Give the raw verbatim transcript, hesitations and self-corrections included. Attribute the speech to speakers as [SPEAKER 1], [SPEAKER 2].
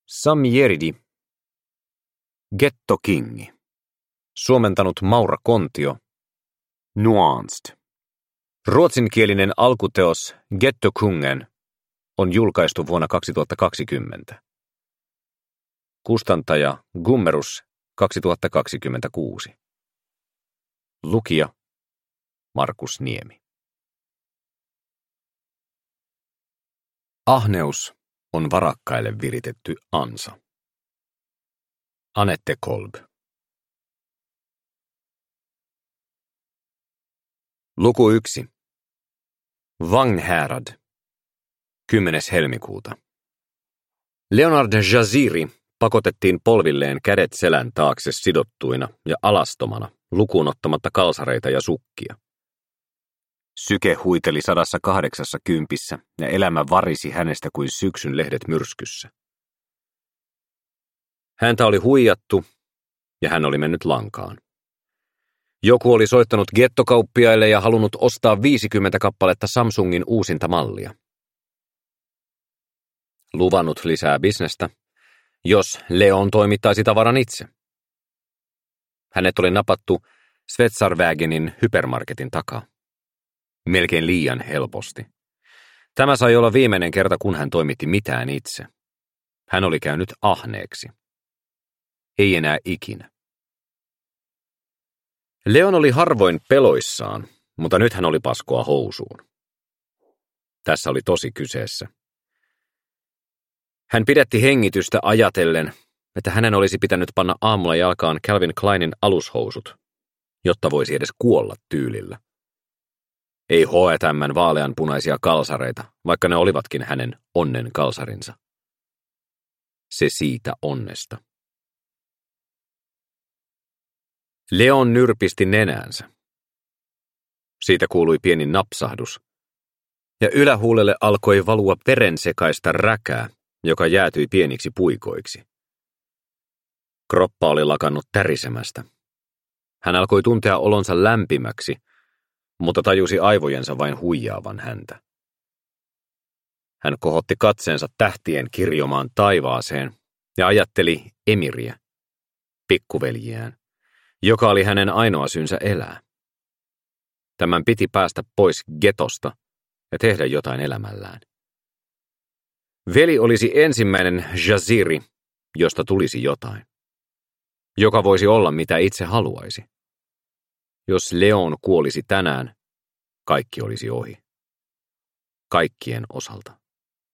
[SPEAKER 1] Sami Jeridi. Ghetto King. Suomentanut Maura Kontio. Nuanced. Ruotsinkielinen alkuteos Gettokungen on julkaistu vuonna kaksituhattakaksikymmentä. Kustantaja Gummerus kaksituhattakaksikymmentäkuusi. Lukija Markus Niemi. Ahneus on varakkaille viritetty ansa. Anette Kolb. Luku yksi. Vagnhärad. kymmenes helmikuuta. Leonard Jaziri pakotettiin polvilleen kädet selän taakse sidottuina ja alastomana, lukuun ottamatta kalsareita ja sukkia. Syke huiteli sadassa kahdeksassa kympissä ja elämä varisi hänestä kuin syksyn lehdet myrskyssä. Häntä oli huijattu ja hän oli mennyt lankaan. Joku oli soittanut gettokauppiaille ja halunnut ostaa viisikymmentä kappaletta Samsungin uusinta mallia. Luvannut lisää bisnestä, jos Leon toimittaisi tavaran itse. Hänet oli napattu Svetsarvägenin hypermarketin takaa. Melkein liian helposti. Tämä sai olla viimeinen kerta, kun hän toimitti mitään itse. Hän oli käynyt ahneeksi. Ei enää ikinä. Leon oli harvoin peloissaan, mutta nyt hän oli paskoa housuun. Tässä oli tosi kyseessä. Hän pidätti hengitystä ajatellen, että hänen olisi pitänyt panna aamulla jalkaan Calvin Kleinin alushousut, jotta voisi edes kuolla tyylillä. Ei H and M:n vaaleanpunaisia kalsareita, vaikka ne olivatkin hänen onnen kalsarinsa. Se siitä onnesta. Leon nyrpisti nenäänsä. Siitä kuului pieni napsahdus, ja ylähuulelle alkoi valua verensekaista räkää, joka jäätyi pieniksi puikoiksi. Kroppa oli lakannut tärisemästä. Hän alkoi tuntea olonsa lämpimäksi, mutta tajusi aivojensa vain huijaavan häntä. Hän kohotti katseensa tähtien kirjomaan taivaaseen ja ajatteli Emiriä, pikkuveljiään, joka oli hänen ainoa syynsä elää. Tämän piti päästä pois getosta ja tehdä jotain elämällään. Veli olisi ensimmäinen Jaziri, josta tulisi jotain, joka voisi olla mitä itse haluaisi. Jos Leon kuolisi tänään, kaikki olisi ohi. Kaikkien osalta.